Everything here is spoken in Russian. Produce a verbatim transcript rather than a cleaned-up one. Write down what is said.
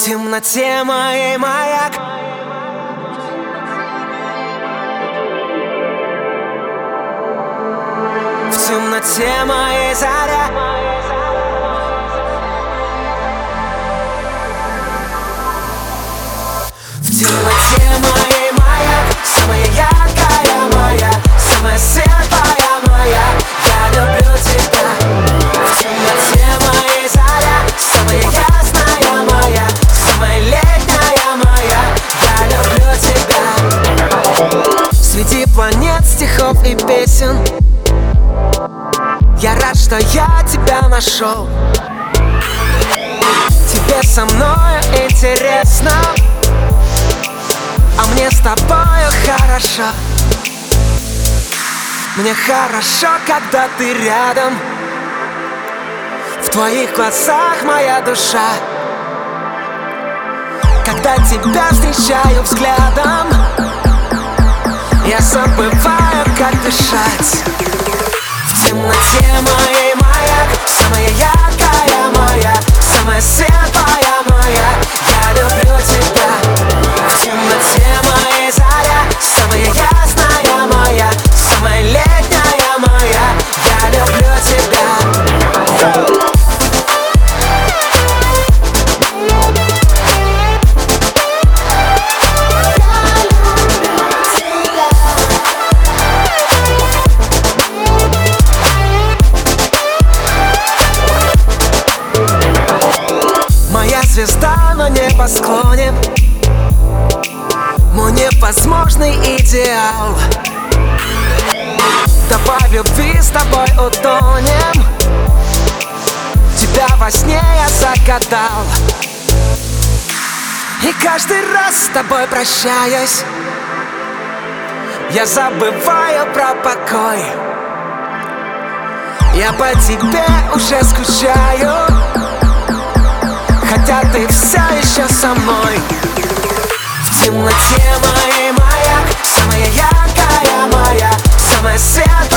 темноте моей маяк. В темноте моей заря. В темноте моей маяк. Самая яркая моя, самая светлая моя. Я люблю тебя. В темноте моей заря. Самая ясная моя, самая летняя моя. Я люблю тебя. Среди планет, стихов и песен я рад, что я тебя нашел. Тебе со мною интересно, а мне с тобою хорошо. Мне хорошо, когда ты рядом. В твоих глазах моя душа. Когда тебя встречаю взглядом, я забываю, как дышать. В темноте моей маяк. Самая яркая моя, самая светлая моя. Я люблю тебя. В темноте моей заря. Самая ясная моя, самая летняя моя. Я люблю тебя. Звезда на небосклоне, мой невозможный идеал. Давай в любви с тобой утонем. Тебя во сне я загадал. И каждый раз с тобой прощаюсь, я забываю про покой. Я по тебе уже скучаю, хотя ты все еще со мной. В темноте моей маяк. Самая яркая моя, самая светлая